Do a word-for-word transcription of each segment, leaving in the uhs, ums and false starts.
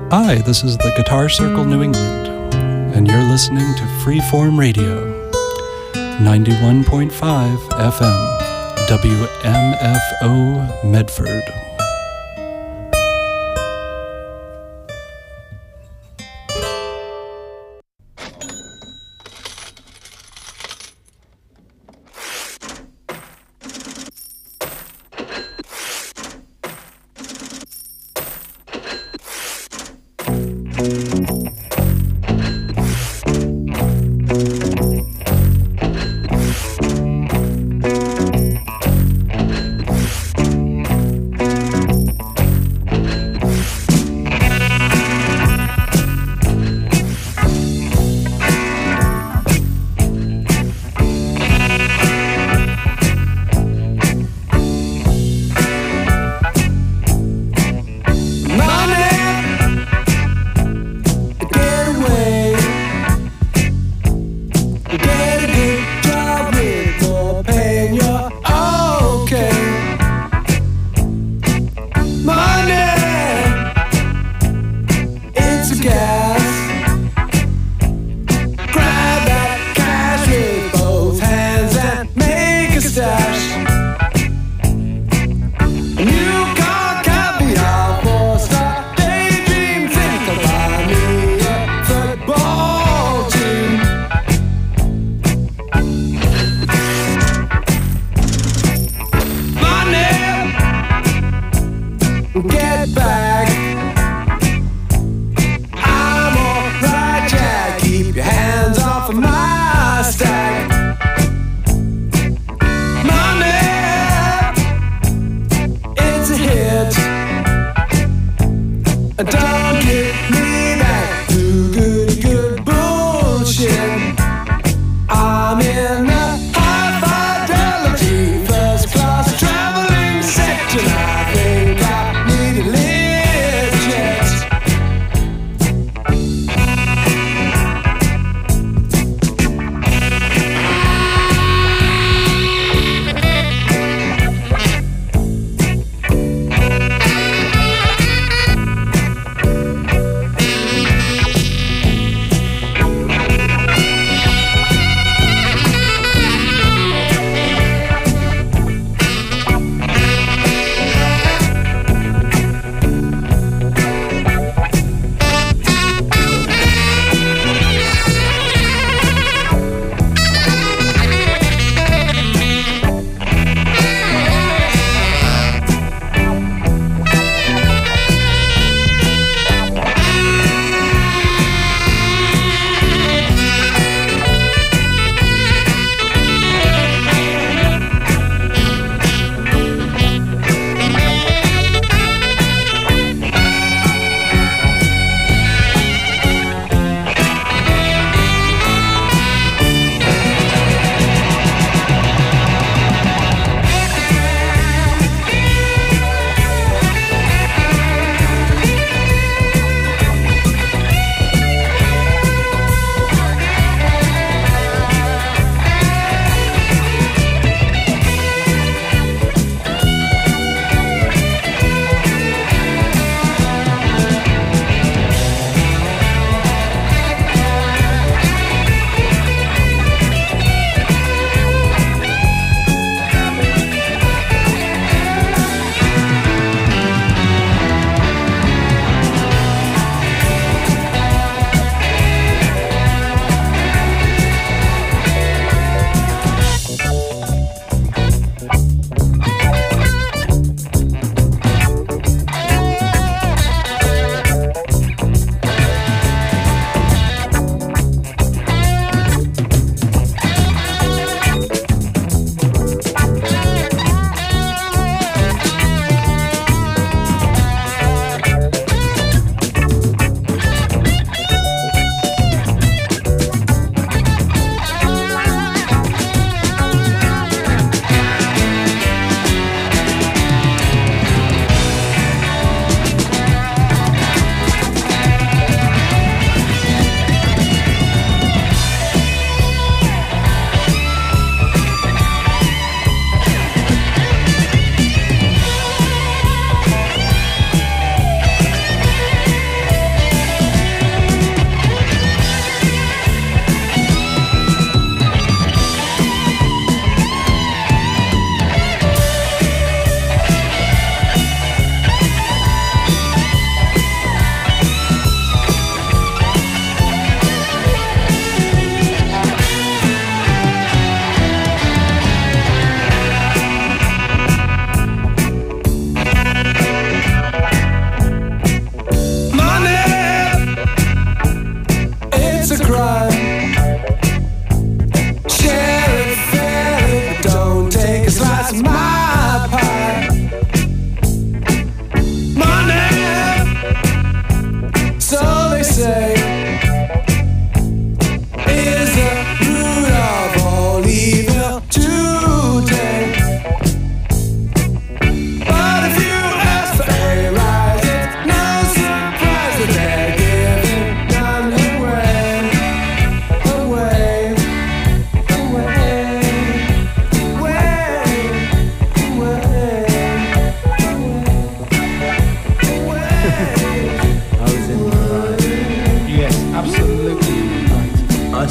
Hi, this is the Guitar Circle New England, and you're listening to Freeform Radio, ninety-one point five F M, W M F O Medford.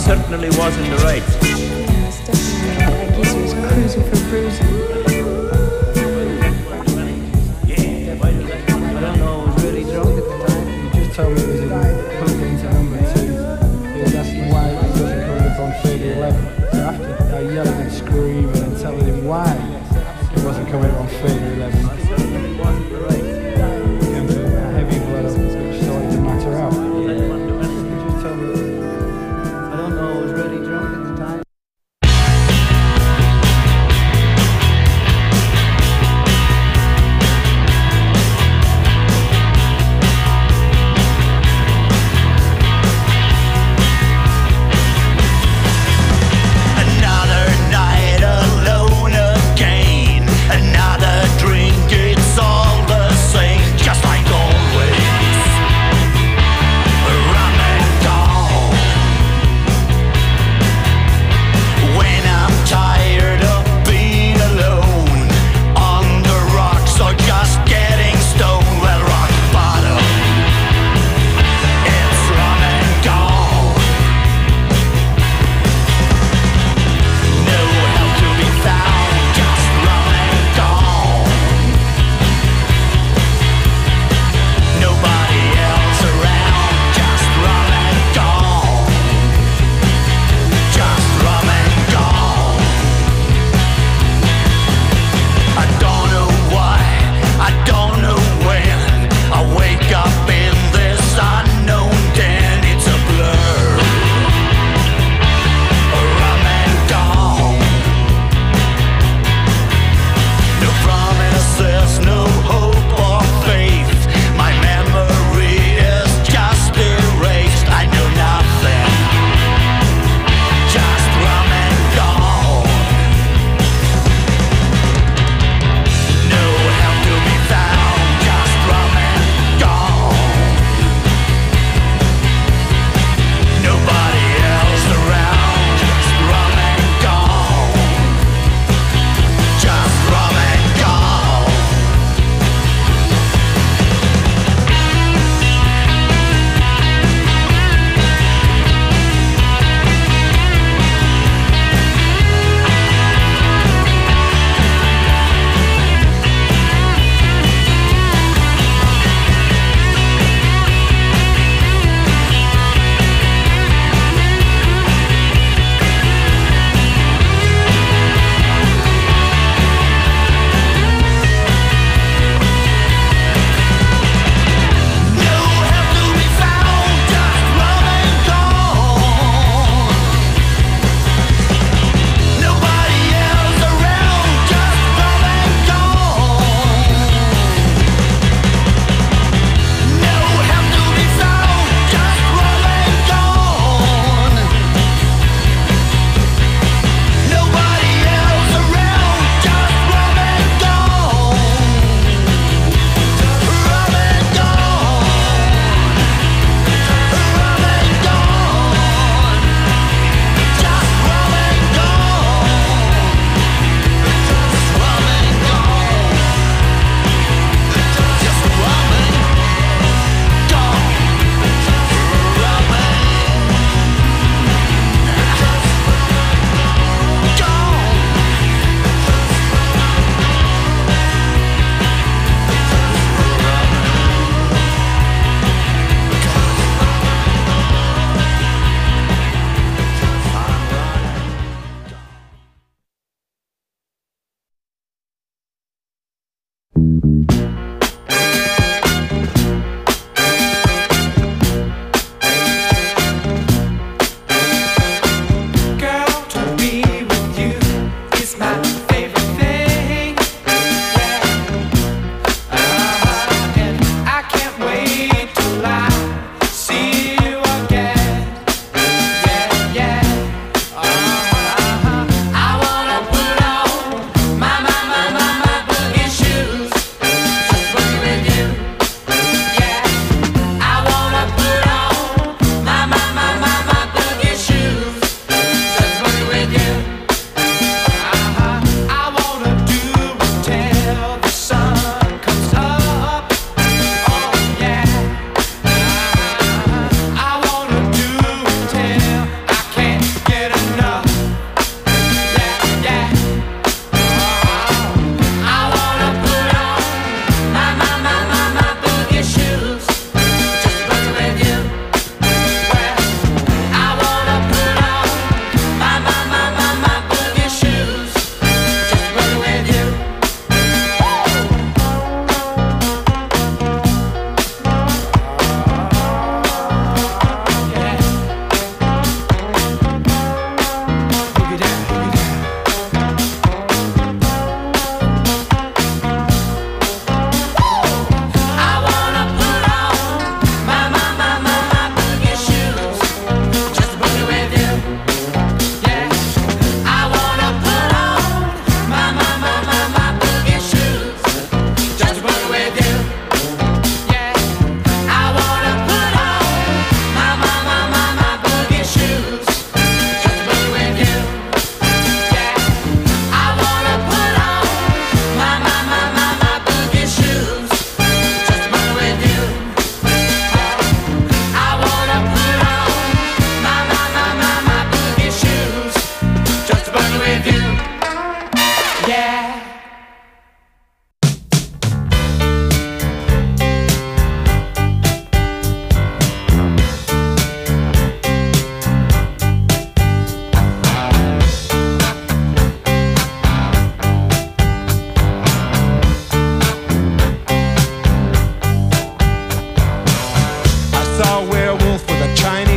certainly was in the right. Yes, definitely. I guess he was cruising for bruising. Yeah, I don't know, I was really drunk at the time. He just told me it was in hooked into number two. He was asking why it wasn't coming up on thirty eleven. So after I yelling and screaming and telling him why it wasn't coming up on thirty eleven, it came to a heavy blow which started to matter out. He just told me, I don't know, I was really drunk at the time.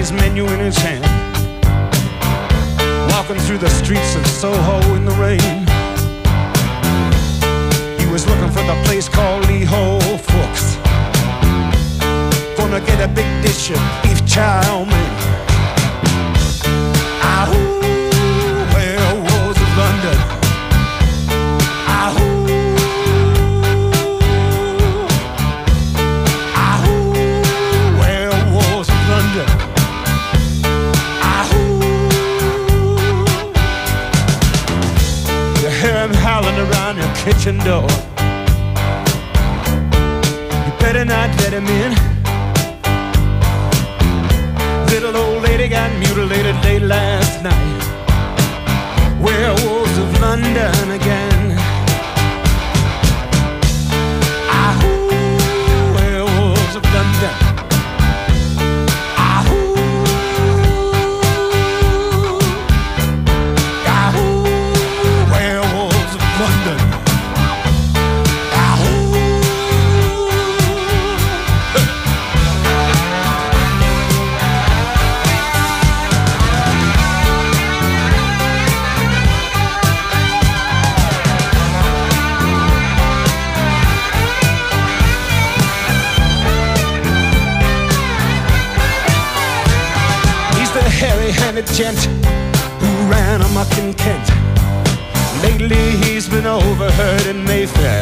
his menu in his hand, walking through the streets of Soho in the rain. He was looking for the place called Lee Ho Fooks. Gonna get a big dish of beef chow mein. Ahoo, werewolves of London. Ahoo. Howling around your kitchen door. You better not let him in. Little old lady got mutilated late last night. Werewolves of London again. Ahoo, werewolves of London. Hairy-handed gent who ran amok in Kent. Lately he's been overheard in Mayfair.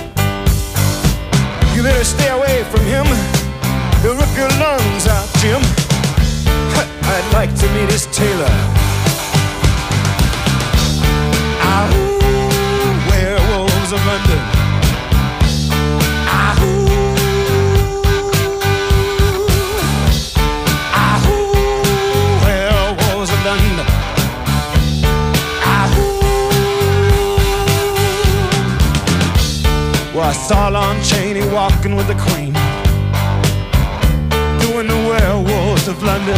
You better stay away from him. He'll rip your lungs out, Jim. I'd like to meet his tailor. Ahoo, werewolves of London. Ahoo. Well, I saw Lon Chaney walking with the Queen, doing the werewolves of London.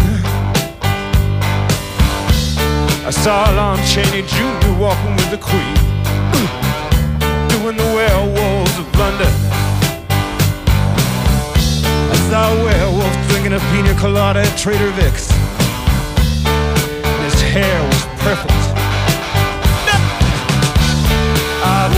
I saw Lon Chaney Junior walking with the Queen, doing the werewolves of London. I saw a werewolf drinking a pina colada at Trader Vic's. His hair was perfect. Uh,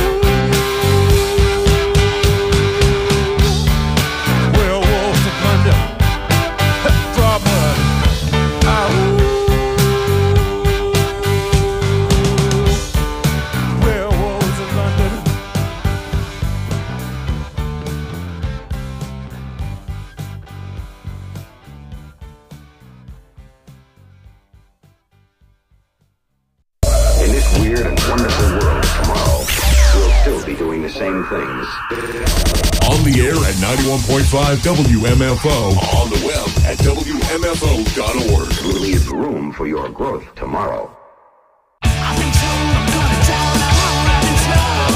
On the air at ninety-one point five W M F O. On the web at W M F O dot org. Leave room for your growth tomorrow. I've been told I'm gonna die on a road. I've been told.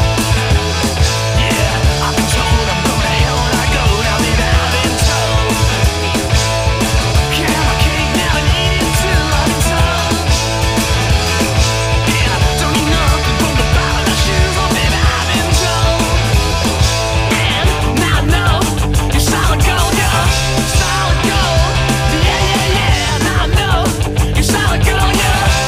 Yeah, I've been told I'm going to hell when I go. Now baby, I've been told. Yeah, my cake now and eat it too. I've been told. Yeah, don't need nothing from the bottom of my shoes. Oh baby, I've been told. And now I know you're solid gold, yeah, solid gold. Yeah, yeah, yeah. Now I know you're solid gold, yeah.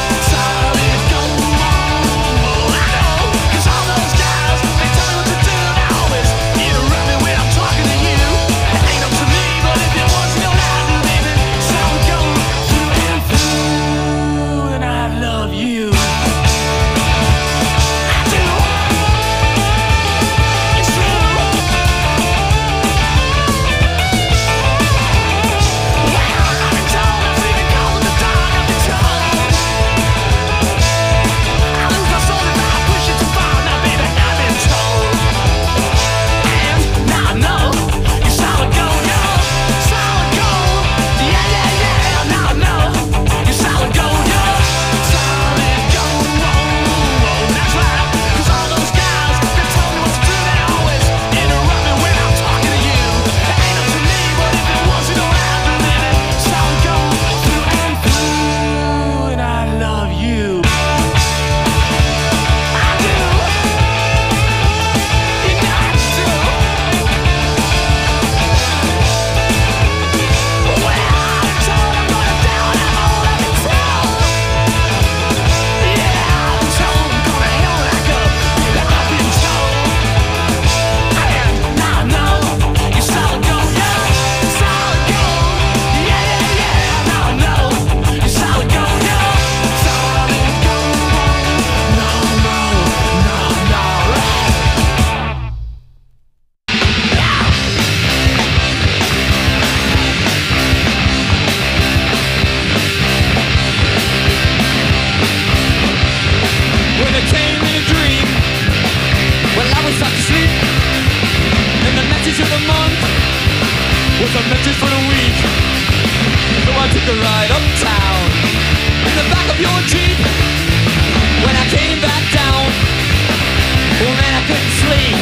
a ride uptown in the back of your Jeep. When I came back down, oh man, I couldn't sleep.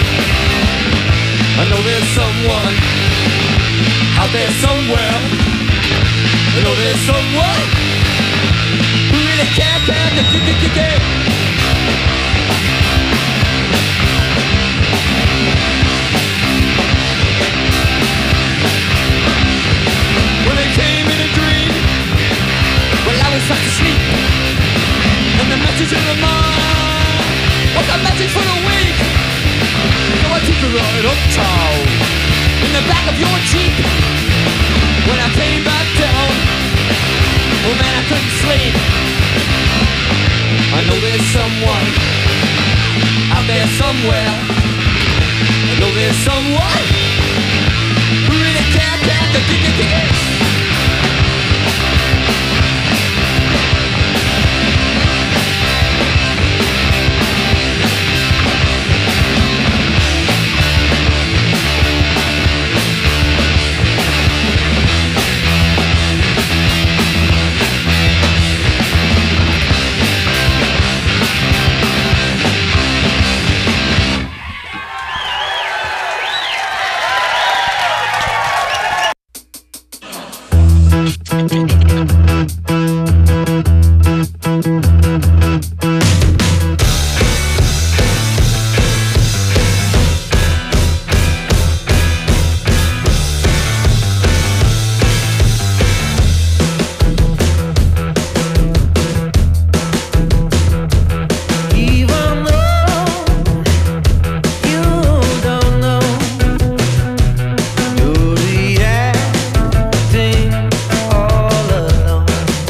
I know there's someone out there somewhere. I know there's someone who really can't, can't, can't, can't, can't. When they came in a dream, well I was fast asleep, and the message in the mind was a message for the weak. So I took a ride uptown in the back of your Jeep. When I came back down, oh man, I couldn't sleep. I know there's someone out there somewhere. I know there's someone who really can't, can't, can't, can't, can't. All alone.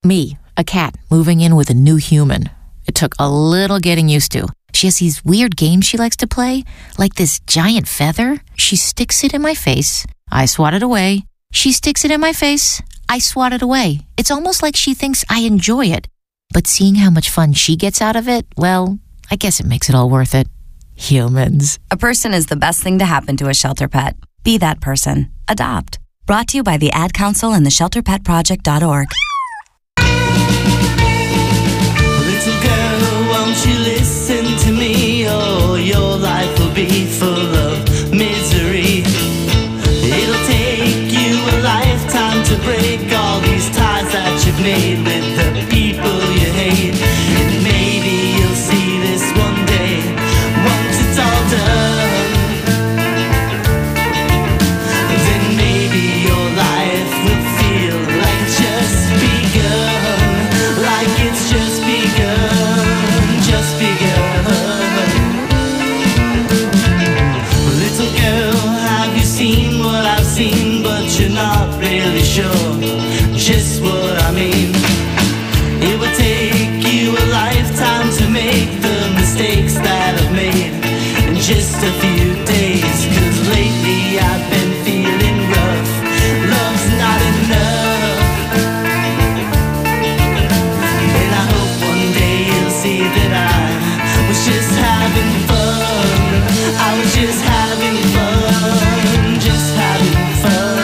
Me, a cat, moving in with a new human. It took a little getting used to. She has these weird games she likes to play, like this giant feather. She sticks it in my face. I swat it away. She sticks it in my face. I swat it away. It's almost like she thinks I enjoy it. But seeing how much fun she gets out of it, well, I guess it makes it all worth it. Humans. A person is the best thing to happen to a shelter pet. Be that person. Adopt. Brought to you by the Ad Council and the shelter pet project dot org. Little girl, won't you listen to me? Oh, your life will be full of misery. It'll take you a lifetime to break all these ties that you've made with the people you hate. And maybe you'll see this one day, once it's all done. Then maybe your life will feel like it's just begun, like it's just begun, just begun. Little girl, have you seen what I've seen? But you're not really sure just what I mean. It would take you a lifetime to make the mistakes that I've made in just a few days. Cause lately I've been feeling rough. Love's not enough. And I hope one day you'll see that I was just having fun. I was just having fun, just having fun.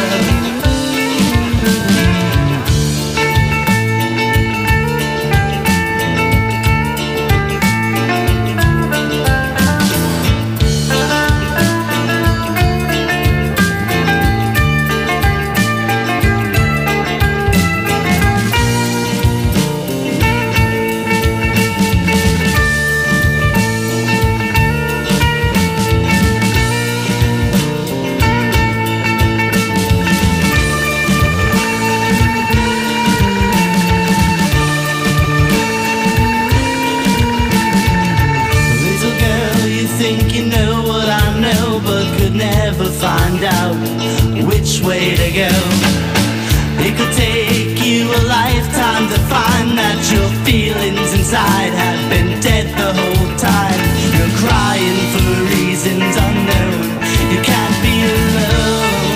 Find out which way to go. It could take you a lifetime to find that your feelings inside have been dead the whole time. You're crying for reasons unknown. You can't be alone.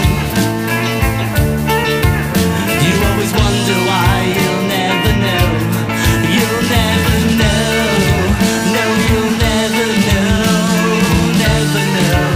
You always wonder why you'll never know. You'll never know. No, you'll never know. Never know.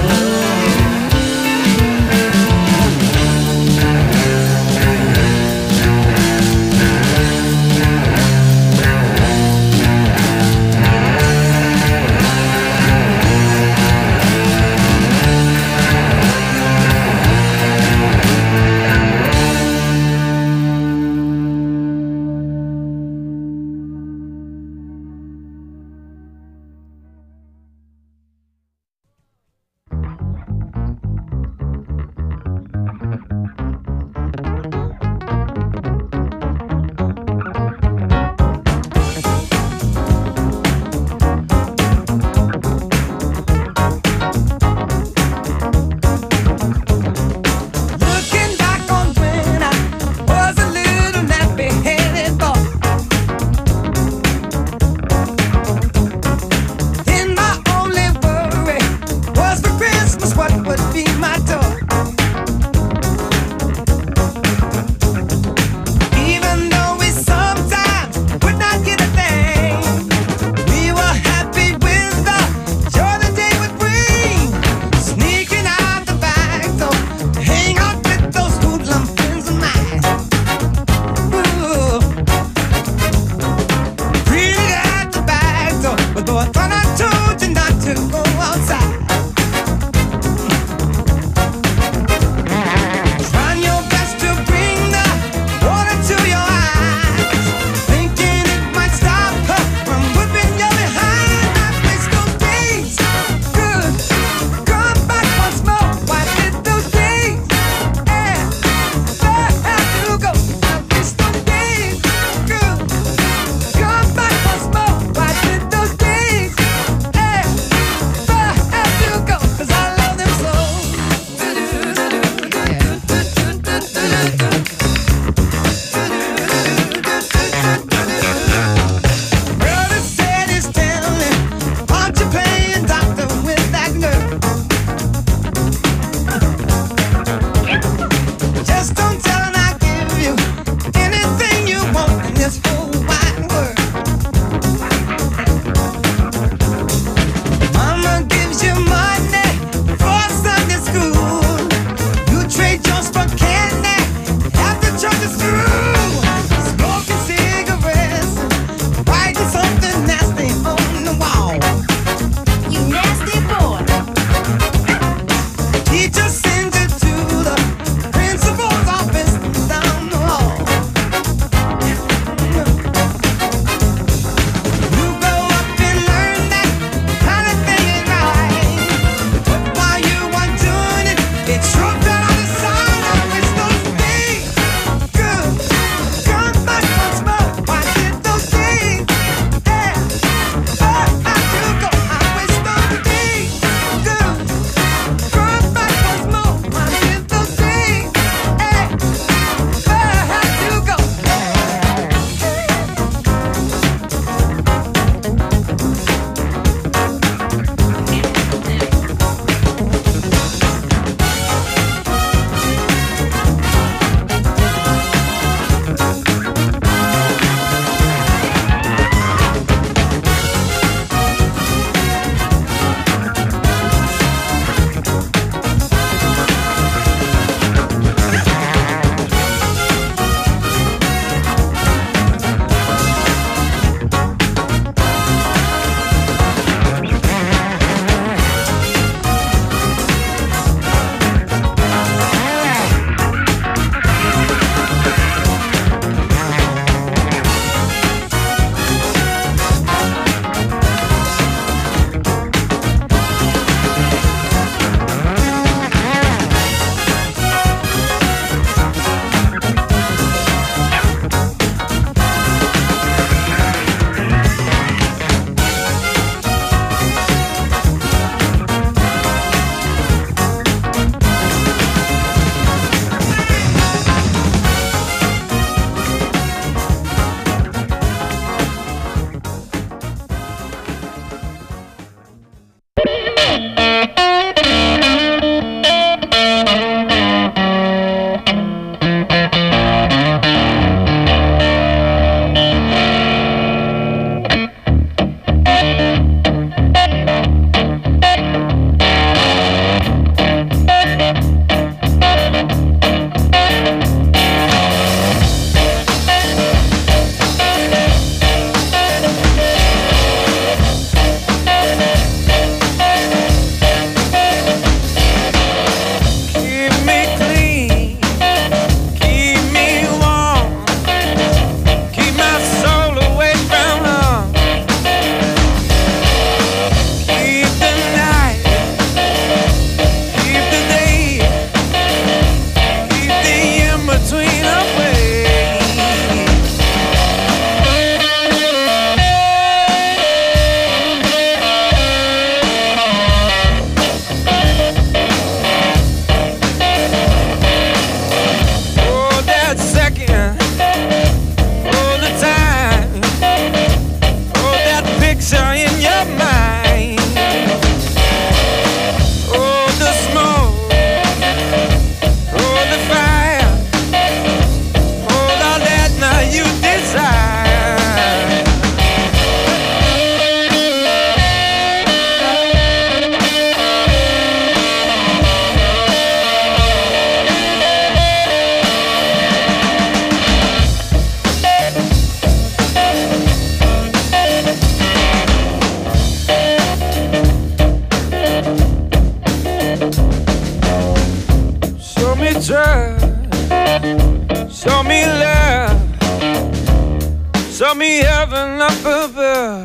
Show me love, show me heaven up above.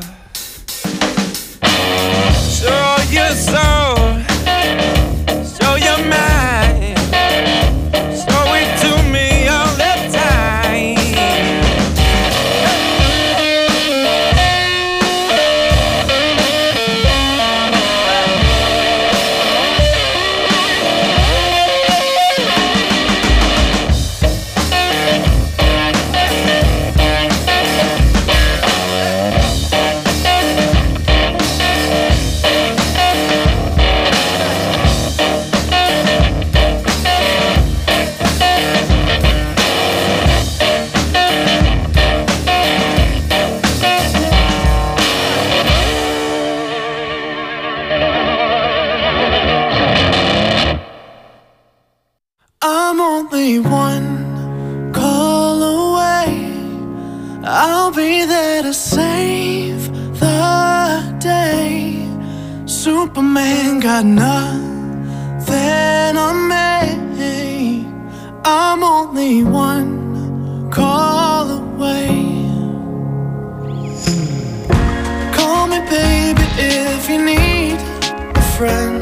Show your soul, show your mind, show it to me all the time. I'm only one call away. I'll be there to save the day. Superman got nothing on me. I'm only one call away. Call me baby if you need a friend.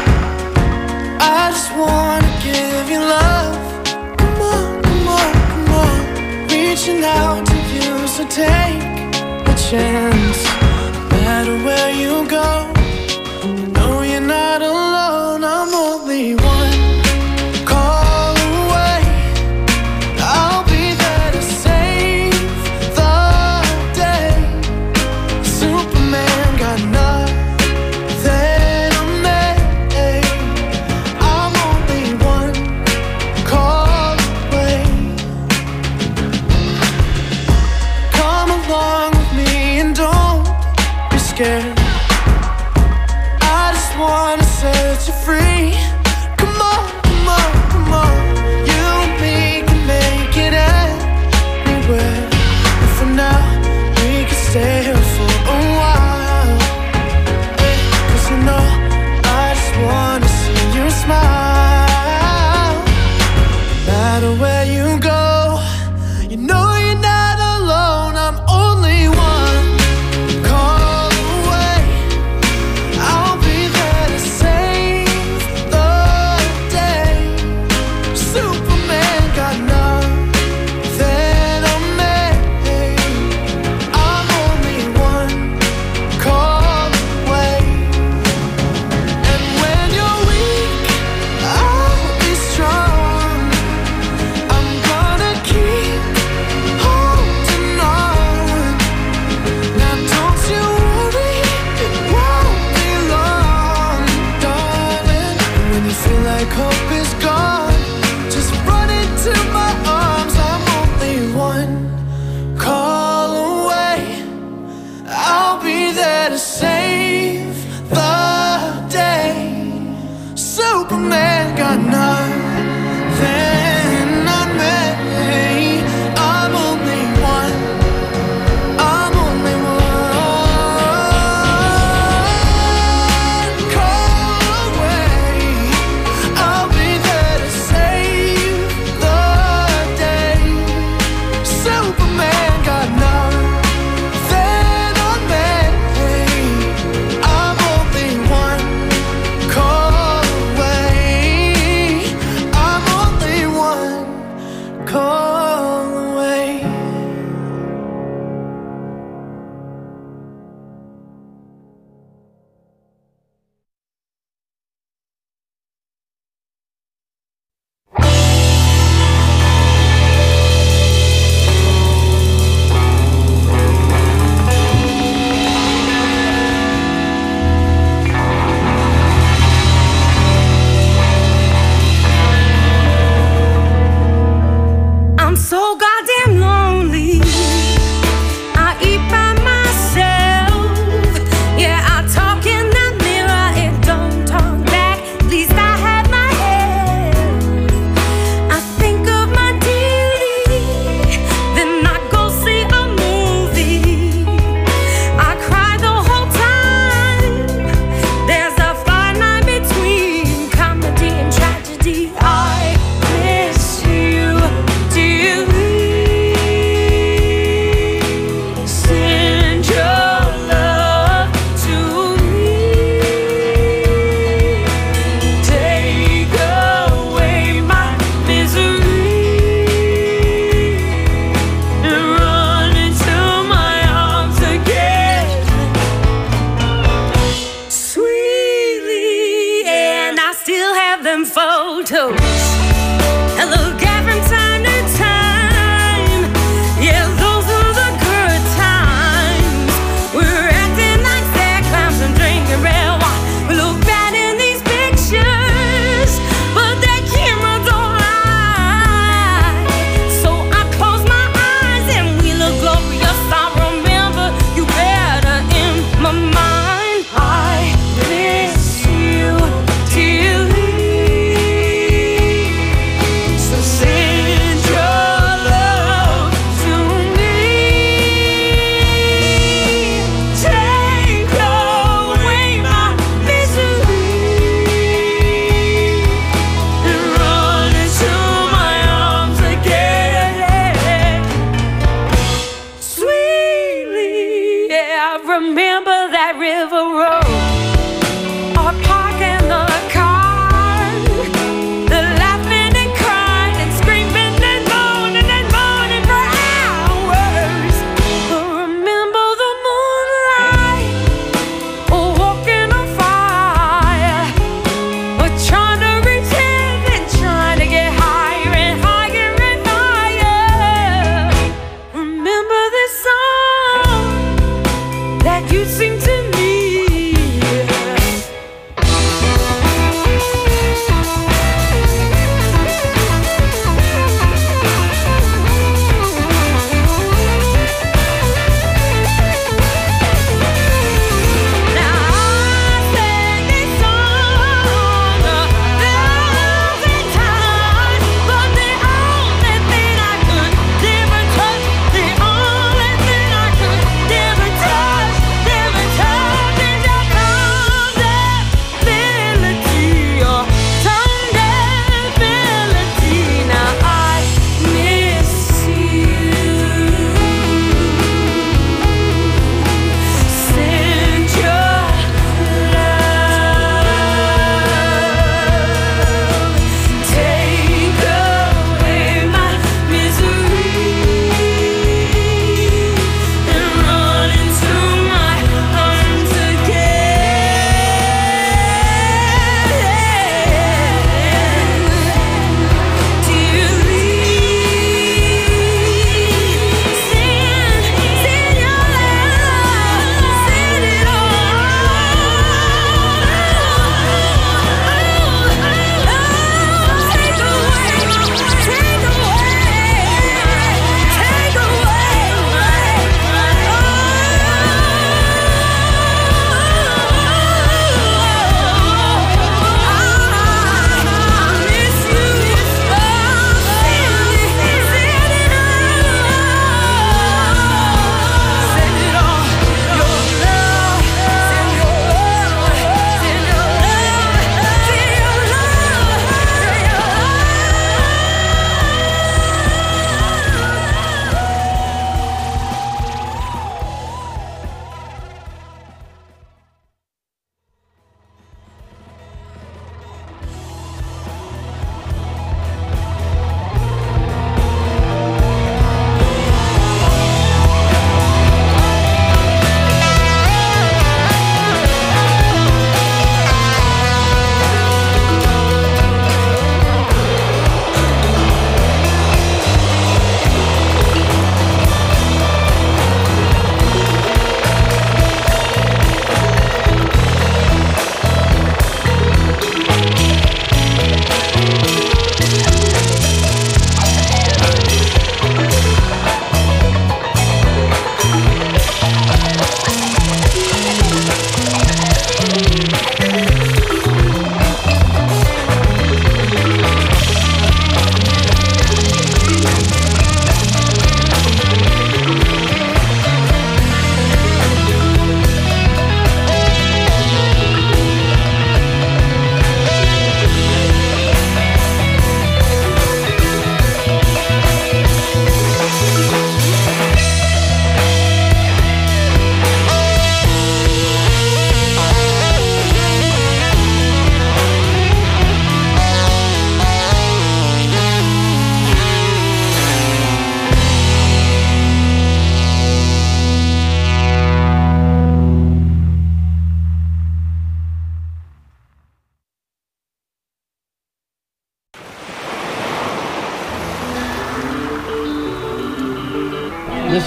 I just wanna give you love. Come on, come on, come on. Reaching out to you, so take a chance. No matter where you go, you know you're not alone. I'm only one call away. I'll be there to save the day. Superman got nothing. I just wanna set you free. Come on, come on, come on. You and me can make it anywhere. And for now, we can stay here for a while. Cause you know, I just wanna see you smile. No matter where you go, you know you're not alone. I'm only one. Call away. I'll be there to save the them photos and look at from time to time. Yeah, those are the good times. We're acting like sad clowns and drinking red wine. We look bad in these pictures, but that camera don't lie. So I close my eyes and we look glorious. I remember you better in my mind. I miss you dearly.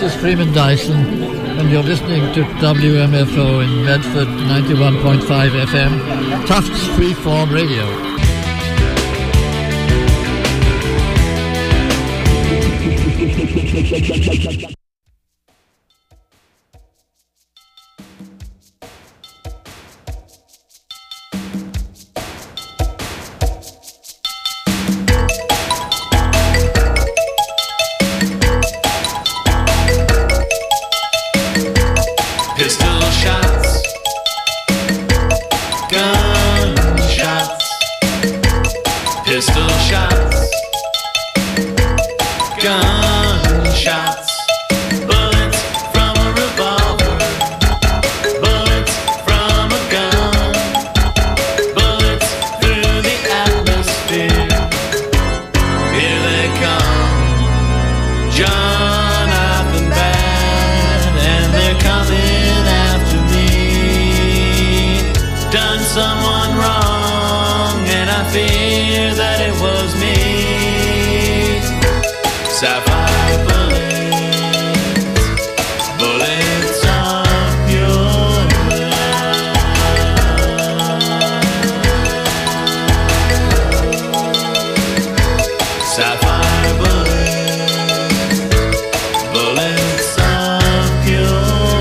is Freeman Dyson, and you're listening to W M F O in Medford, ninety-one point five F M, Tufts Freeform Radio. Pistol shots, gun shots, pistol shots, gun shots, bullets from a revolver, bullets from a gun, bullets through the atmosphere. Here they come, Jonathan Bad, and they're coming after me. Done someone wrong, and I fear that it was me. Sapphire bullets, bullets of your love. Sapphire bullets, bullets of your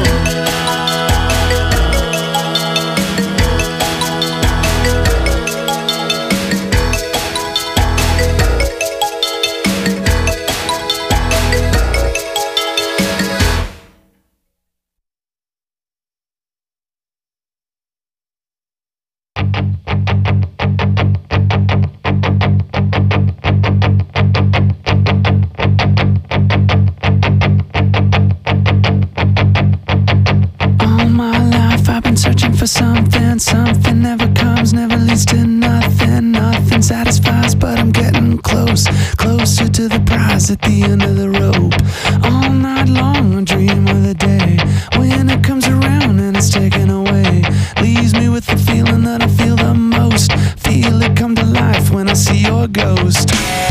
All my life I've been searching for something. Something never comes, never leads to nothing. Nothing satisfies, but I'm getting close, closer to the prize at the end of the rope. All night long I dream of the day when it comes around and it's taken away. Leaves me with the feeling that I feel the most. Feel it come to life when I see your ghost.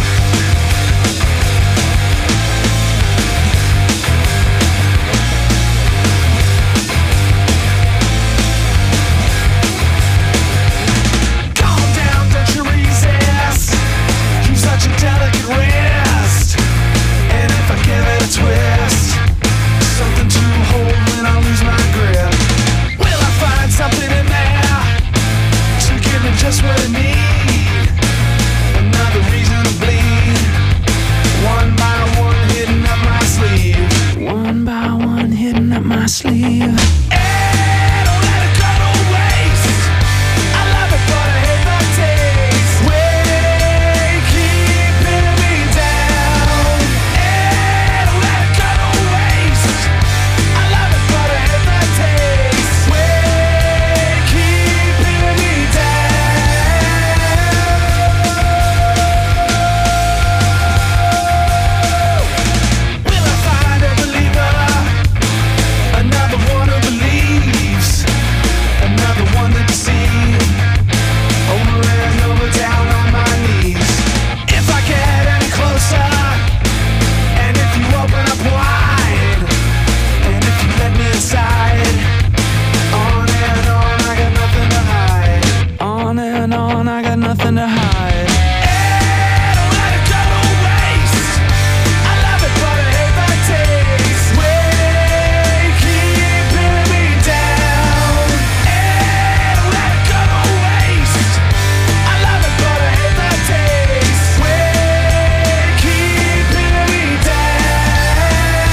Calm down, don't you resist. You've such a delicate wrist. And if I give it a twist, something to hold when I lose my grip. Will I find something in there to give me just what I need? Another reason to bleed. One by one hidden up my sleeve. One by one hidden up my sleeve. Hey, don't let it go to waste. I love it, but I hate the taste. Way keeping me down. Hey, don't let it go to waste. I love it, but I hate the taste. Way keeping me down. Will I find a believer? Another one who believes. Another one that deceives. Over and over, down on my knees. If I get any closer, and if you open up wide, and if you let me inside, on and on, I got nothing to hide. On and on, I got nothing to hide. Hey, don't let it go to waste. I love it, but I hate the taste. Way keeping me down. Hey, don't let it go to waste. I love it, but I hate the taste. Way keeping me down.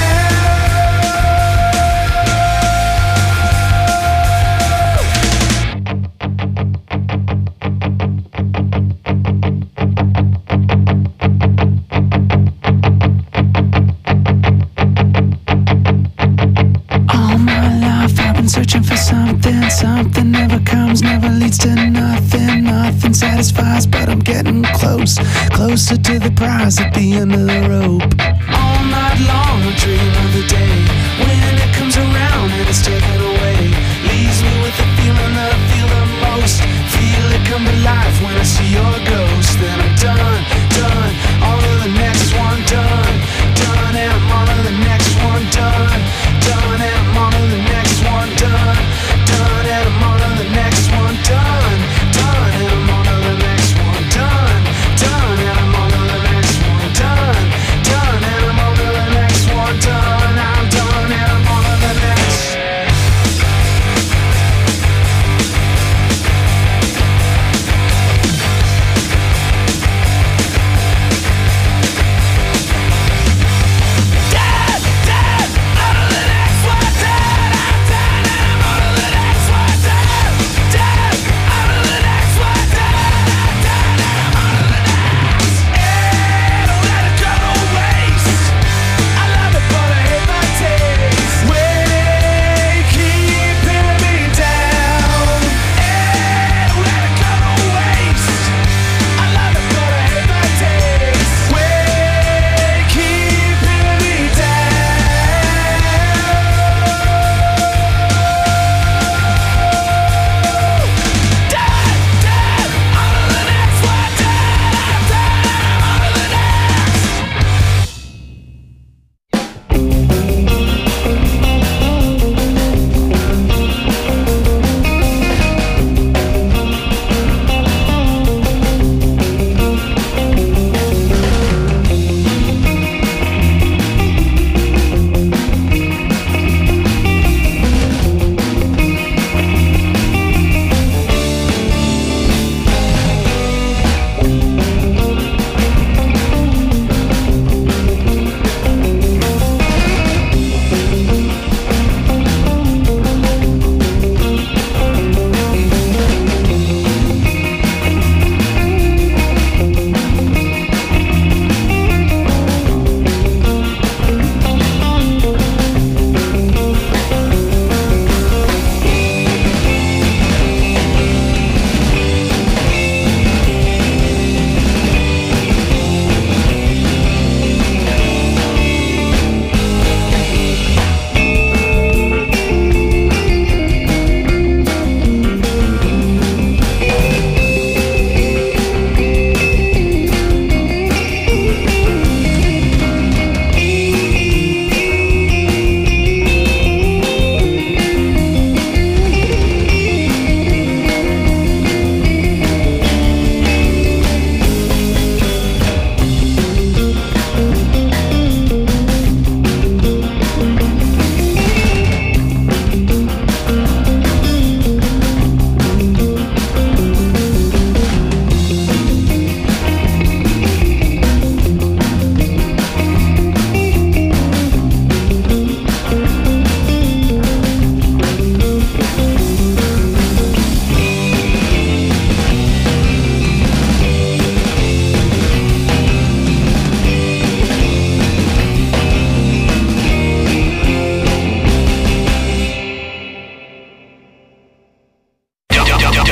All my life I've been searching for something. Something never comes, never leads to nothing. Nothing satisfies, but I'm getting close, closer to the prize at the end of the rope. All night long I dream of the day when it comes around and it's taken away. Leaves me with the feeling that I feel the most. Feel it come to life when I see your ghost. Then I'm done, done, on to the next one, done, done, and I'm on to the next one, done.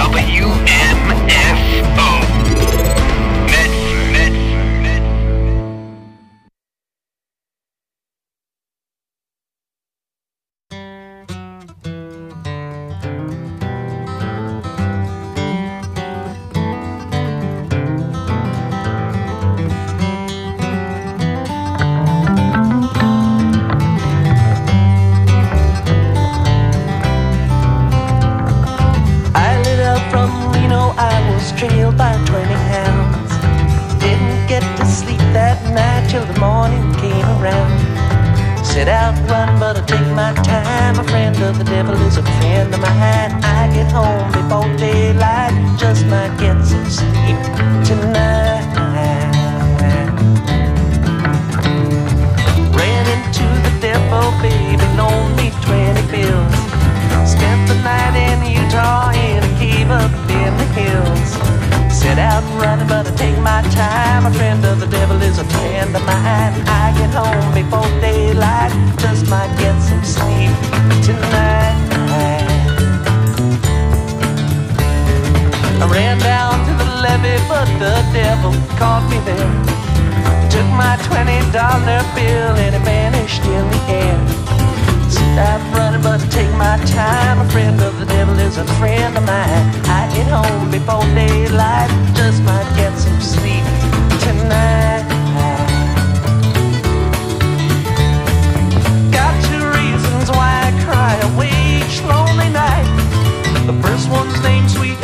W M F O. Medford. Medford. I lit up from Reno, I was trailed by twenty hounds. Didn't get to sleep that night till the morning came around. Set out run, but I take my time. A friend of the devil is a friend of mine. I get home before daylight, just might get some sleep tonight. Ran into the devil, baby, loaned me twenty bills. Spent the night in Utah in a cave up in the hills. Set out running, but I take my time. A friend of the devil is a friend of mine. I get home before daylight, just might get some sleep tonight. I ran down to the levee, but the devil caught me there. Took my twenty dollar bill and it vanished in the air. Stop running, but take my time. A friend of the devil is a friend of mine.